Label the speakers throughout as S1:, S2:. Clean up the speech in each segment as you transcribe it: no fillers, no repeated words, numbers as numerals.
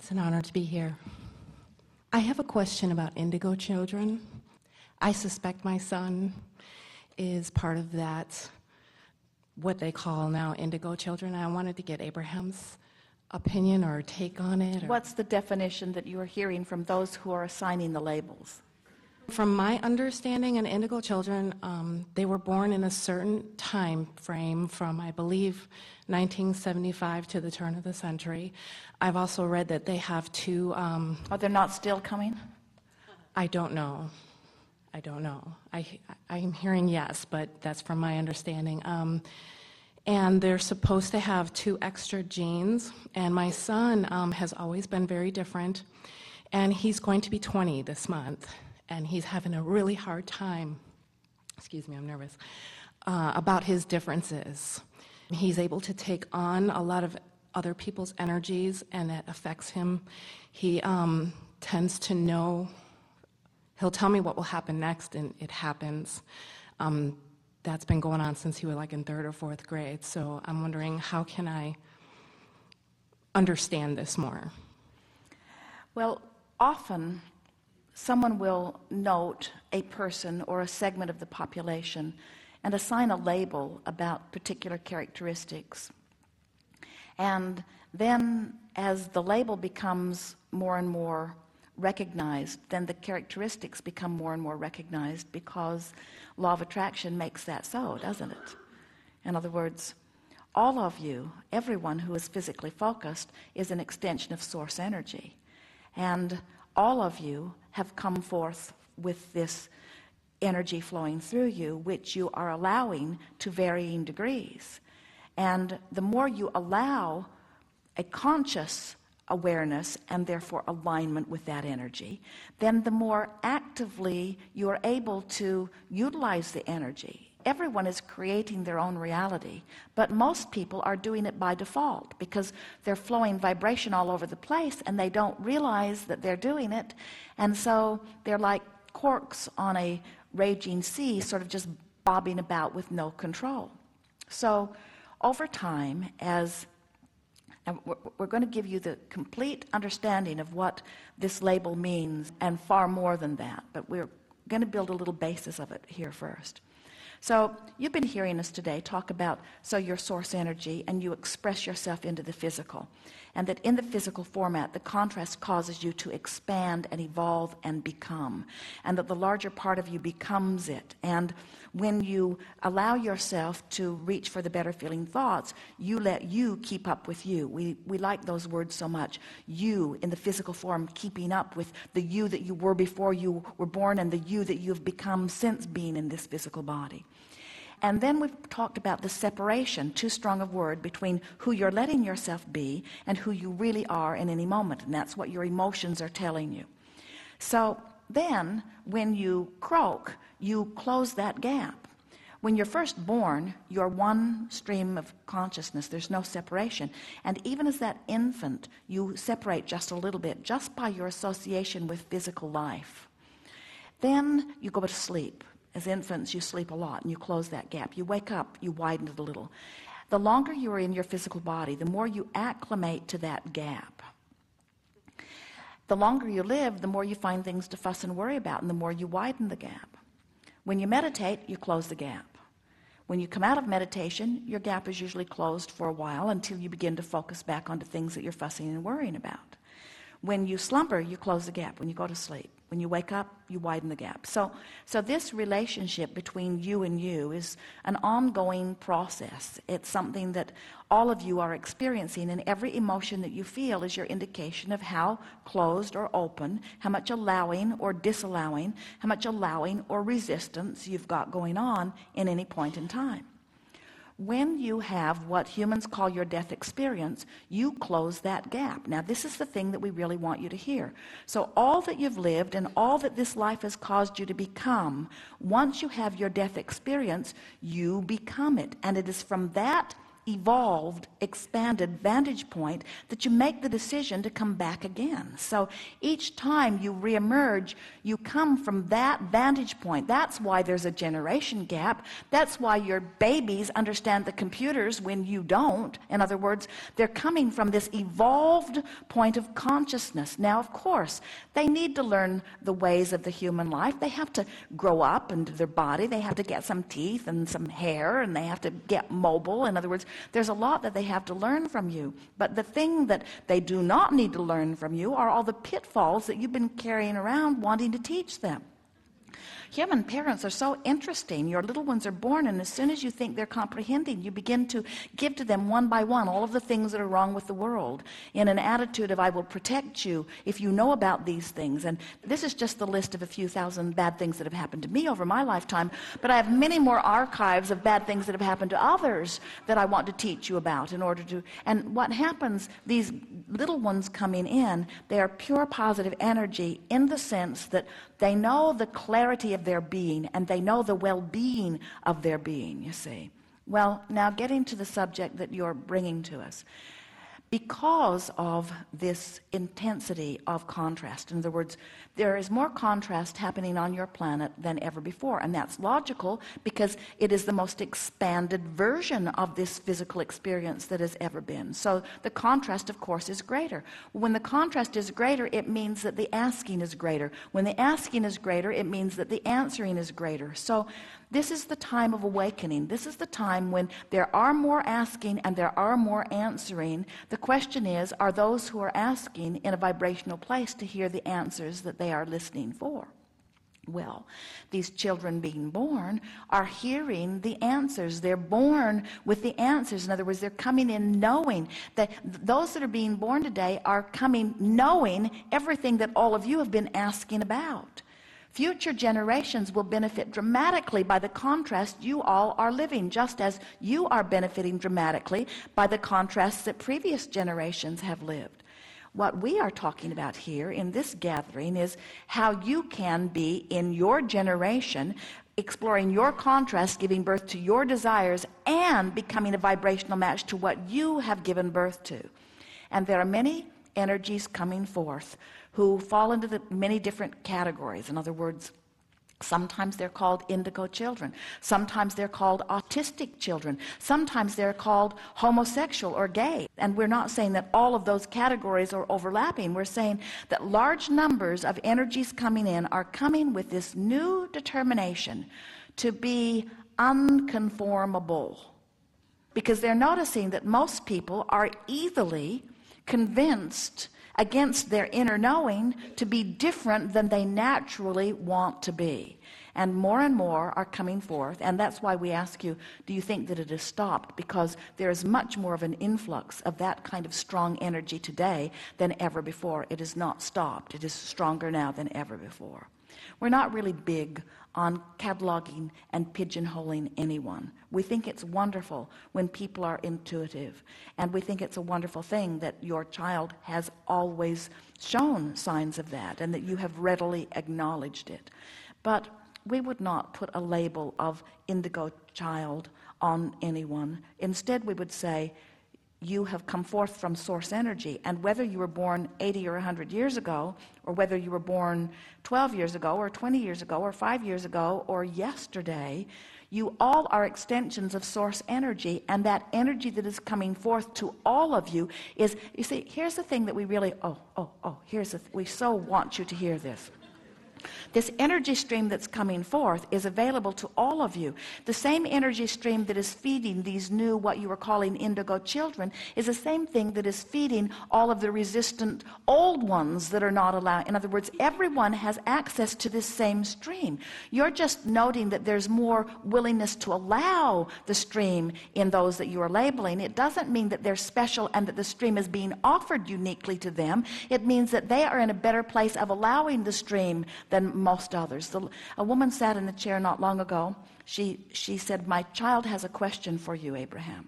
S1: It's an honor to be here. I have a question about indigo children. I suspect my son is part of that, what they call now indigo children. I wanted to get Abraham's opinion or take on it.
S2: What's the definition that you are hearing from those who are assigning the labels?
S1: From my understanding, an indigo children, they were born in a certain time frame from, I believe, 1975 to the turn of the century. I've also read that they have two...
S2: they're not still coming?
S1: I don't know. I'm hearing yes, but that's from my understanding. And they're supposed to have 2 extra genes, and my son has always been very different, and he's going to be 20 this month. And he's having a really hard time, excuse me, I'm nervous, about his differences. He's able to take on a lot of other people's energies, and it affects him. He tends to know, he'll tell me what will happen next, and it happens. That's been going on since he was like in 3rd or 4th grade, so I'm wondering, how can I understand this more?
S2: Well, often someone will note a person or a segment of the population and assign a label about particular characteristics. And then as the label becomes more and more recognized, then the characteristics become more and more recognized, because law of attraction makes that so, doesn't it? In other words, all of you, everyone who is physically focused, is an extension of source energy. And all of you have come forth with this energy flowing through you, which you are allowing to varying degrees. And the more you allow a conscious awareness and therefore alignment with that energy, then the more actively you are able to utilize the energy. Everyone is creating their own reality, but most people are doing it by default because they're flowing vibration all over the place and they don't realize that they're doing it. And so they're like corks on a raging sea, sort of just bobbing about with no control. So over time, and we're going to give you the complete understanding of what this label means and far more than that, but we're going to build a little basis of it here first. So you've been hearing us today talk about your source energy, and you express yourself into the physical, and that in the physical format the contrast causes you to expand and evolve and become, and that the larger part of you becomes it. And when you allow yourself to reach for the better feeling thoughts, you let you keep up with you. We like those words so much. You in the physical form, keeping up with the you that you were before you were born and the you that you've become since being in this physical body. And then we've talked about the separation, too strong a word, between who you're letting yourself be and who you really are in any moment. And that's what your emotions are telling you. So then when you croak, you close that gap. When you're first born, you're one stream of consciousness. There's no separation. And even as that infant, you separate just a little bit, just by your association with physical life. Then you go to sleep. As infants, you sleep a lot and you close that gap. You wake up, you widen it a little. The longer you are in your physical body, the more you acclimate to that gap. The longer you live, the more you find things to fuss and worry about, and the more you widen the gap. When you meditate, you close the gap. When you come out of meditation, your gap is usually closed for a while until you begin to focus back onto things that you're fussing and worrying about. When you slumber, you close the gap. When you go to sleep, when you wake up, you widen the gap. So this relationship between you and you is an ongoing process. It's something that all of you are experiencing, and every emotion that you feel is your indication of how closed or open, how much allowing or disallowing, how much allowing or resistance you've got going on in any point in time. When you have what humans call your death experience, you close that gap. Now, this is the thing that we really want you to hear. So all that you've lived and all that this life has caused you to become, once you have your death experience, you become it. And it is from that evolved, expanded vantage point that you make the decision to come back again. So each time you reemerge, you come from that vantage point. That's why there's a generation gap. That's why your babies understand the computers when you don't. In other words, they're coming from this evolved point of consciousness. Now, of course, they need to learn the ways of the human life. They have to grow up into their body. They have to get some teeth and some hair, and they have to get mobile. In other words, there's a lot that they have to learn from you. But the thing that they do not need to learn from you are all the pitfalls that you've been carrying around wanting to teach them. Human parents are so interesting. Your little ones are born, and as soon as you think they're comprehending, you begin to give to them one by one all of the things that are wrong with the world in an attitude of, I will protect you if you know about these things. And this is just the list of a few thousand bad things that have happened to me over my lifetime, but I have many more archives of bad things that have happened to others that I want to teach you about in order to. And what happens, these little ones coming in, they are pure positive energy in the sense that they know the clarity of their being, and they know the well-being of their being, you see. Well, now getting to the subject that you're bringing to us. Because of this intensity of contrast, in other words, there is more contrast happening on your planet than ever before, and that's logical because it is the most expanded version of this physical experience that has ever been. So the contrast, of course, is greater. When the contrast is greater, it means that the asking is greater. When the asking is greater, it means that the answering is greater. So this is the time of awakening. This is the time when there are more asking and there are more answering. The question is, are those who are asking in a vibrational place to hear the answers that they are listening for? Well, these children being born are hearing the answers. They're born with the answers. In other words, they're coming in knowing that those that are being born today are coming knowing everything that all of you have been asking about. Future generations will benefit dramatically by the contrast you all are living, just as you are benefiting dramatically by the contrasts that previous generations have lived. What we are talking about here in this gathering is how you can be in your generation exploring your contrast, giving birth to your desires, and becoming a vibrational match to what you have given birth to. And there are many energies coming forth who fall into the many different categories. In other words, sometimes they're called indigo children. Sometimes they're called autistic children. Sometimes they're called homosexual or gay. And we're not saying that all of those categories are overlapping. We're saying that large numbers of energies coming in are coming with this new determination to be unconformable. Because they're noticing that most people are easily convinced against their inner knowing to be different than they naturally want to be. And more are coming forth, and that's why we ask you, do you think that it has stopped? Because there is much more of an influx of that kind of strong energy today than ever before. It has not stopped. It is stronger now than ever before. We're not really big on cataloging and pigeonholing anyone. We think it's wonderful when people are intuitive, and we think it's a wonderful thing that your child has always shown signs of that and that you have readily acknowledged it. But we would not put a label of indigo child on anyone. Instead, we would say, you have come forth from source energy, and whether you were born 80 or 100 years ago, or whether you were born 12 years ago, or 20 years ago, or 5 years ago, or yesterday, you all are extensions of source energy, and that energy that is coming forth to all of you is, you see, here's the thing that we really, we so want you to hear this. This energy stream that's coming forth is available to all of you. The same energy stream that is feeding these new, what you were calling indigo children, is the same thing that is feeding all of the resistant old ones that are not allowed. In other words, everyone has access to this same stream. You're just noting that there's more willingness to allow the stream in those that you are labeling. It doesn't mean that they're special and that the stream is being offered uniquely to them. It means that they are in a better place of allowing the stream than most others. A woman sat in the chair not long ago. She said, my child has a question for you, Abraham.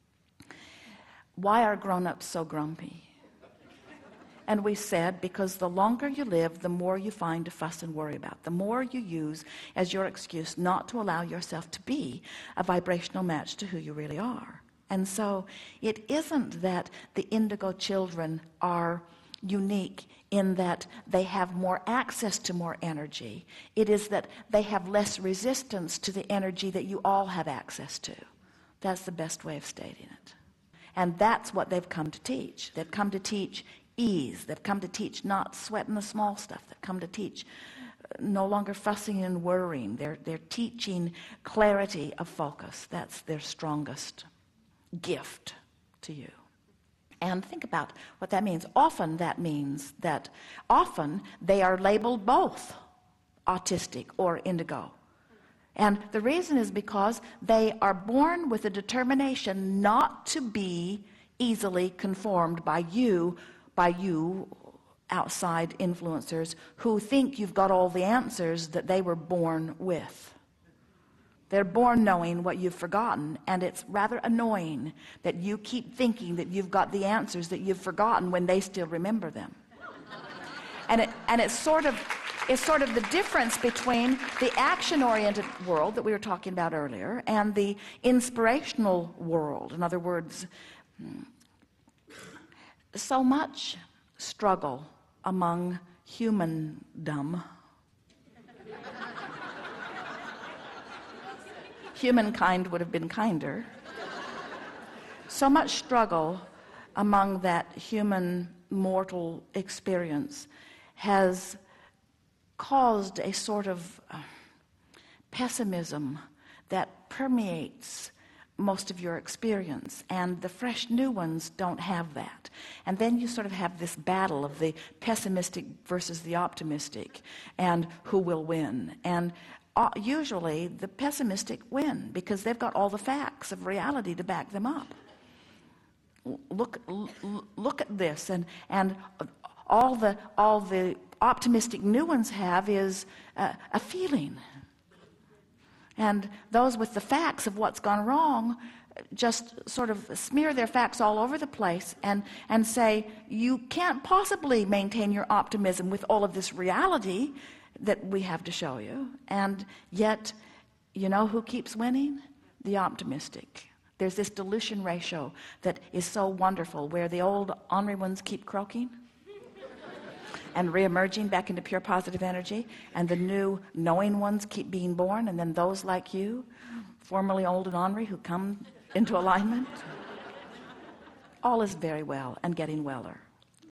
S2: Why are grown-ups so grumpy? And we said, because the longer you live, the more you find to fuss and worry about. The more you use as your excuse not to allow yourself to be a vibrational match to who you really are. And so it isn't that the indigo children are unique in that they have more access to more energy. It is that they have less resistance to the energy that you all have access to. That's the best way of stating it. And that's what they've come to teach. They've come to teach ease. They've come to teach not sweating the small stuff. They've come to teach no longer fussing and worrying. They're teaching clarity of focus. That's their strongest gift to you. And think about what that means. Often that means that often they are labeled both autistic or indigo. And the reason is because they are born with a determination not to be easily conformed by you outside influencers who think you've got all the answers that they were born with. They're born knowing what you've forgotten, and it's rather annoying that you keep thinking that you've got the answers that you've forgotten when they still remember them. And it's sort of the difference between the action-oriented world that we were talking about earlier and the inspirational world. In other words, so much struggle among humandom. Humankind would have been kinder. So much struggle among that human mortal experience has caused a sort of pessimism that permeates most of your experience, and the fresh new ones don't have that. And then you sort of have this battle of the pessimistic versus the optimistic, and who will win. And usually the pessimistic win because they've got all the facts of reality to back them up. Look at this, and all the optimistic new ones have is a feeling. And those with the facts of what's gone wrong just sort of smear their facts all over the place and say, you can't possibly maintain your optimism with all of this reality that we have to show you. And yet, you know who keeps winning? The optimistic. There's this dilution ratio that is so wonderful, where the old ornery ones keep croaking and re-emerging back into pure positive energy, and the new knowing ones keep being born, and then those like you, formerly old and ornery, who come into alignment. All is very well and getting weller.